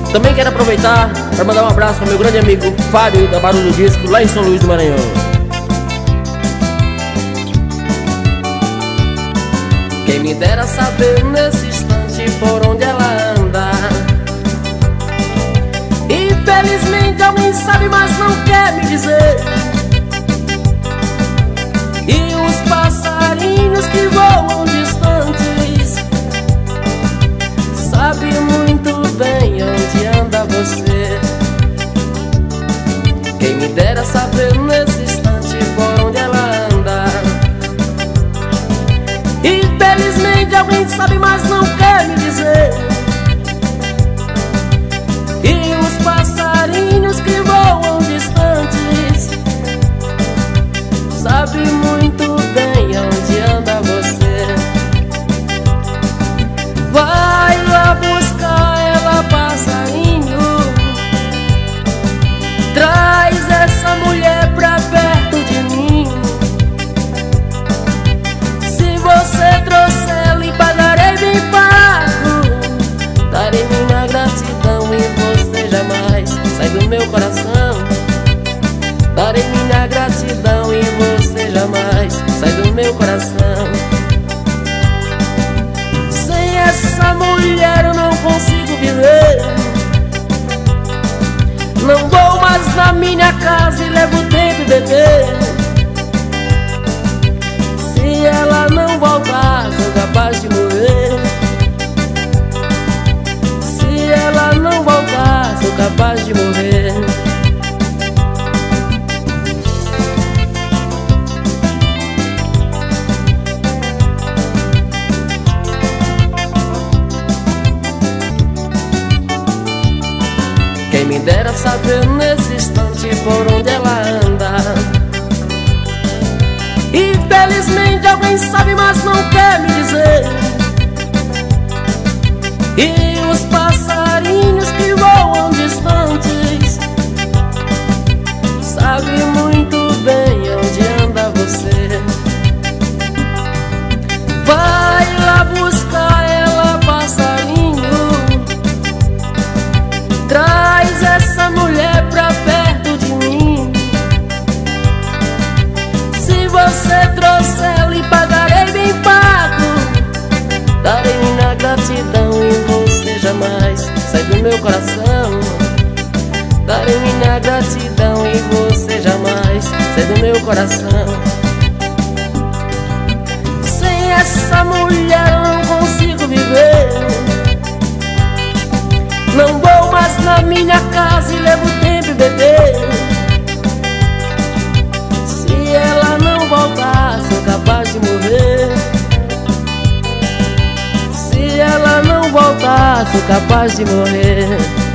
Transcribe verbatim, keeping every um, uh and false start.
Também quero aproveitar para mandar um abraço para meu grande amigo Fábio da Barulho Disco, lá em São Luís do Maranhão. Quem me dera saber nesse instante por onde ela anda. Infelizmente alguém sabe, mas não quer me dizer. E os passarinhos que voam distantes sabe muito bem onde anda você. Quem me dera saber nesse instante por onde ela anda. Infelizmente alguém sabe, mas não quer me dizer. E os passarinhos que voam distantes sabe muito bem onde anda você. Vai lá buscar ela, passarinho. Traz essa mulher pra perto de mim. Se você trouxer, lhe pagarei bem pago. Darei minha gratidão e você jamais sai do meu coração. Darei minha gratidão e você jamais sai do meu coração. Sem essa mulher eu não consigo viver. Não vou mais na minha casa e levo tempo e beber. Se ela não voltar, sou capaz de morrer. Se ela não voltar, sou capaz de morrer. Quem me dera saber nesse instante por onde ela anda. Infelizmente alguém sabe, mas não quer me dizer. E os passarinhos que voam distantes sabe muito bem onde anda você. Vai lá buscar ela, passarinho. Traz essa mulher pra perto de mim. Se você trouxer, lhe pagarei bem pago. Darei minha gratidão e você jamais sai do meu coração. Darei minha gratidão e você jamais sai do meu coração. Sem essa mulher eu não consigo viver. Não vou mais na minha casa e levo tempo e beber. Se ela não voltar, sou capaz de morrer. Se ela não voltar, sou capaz de morrer.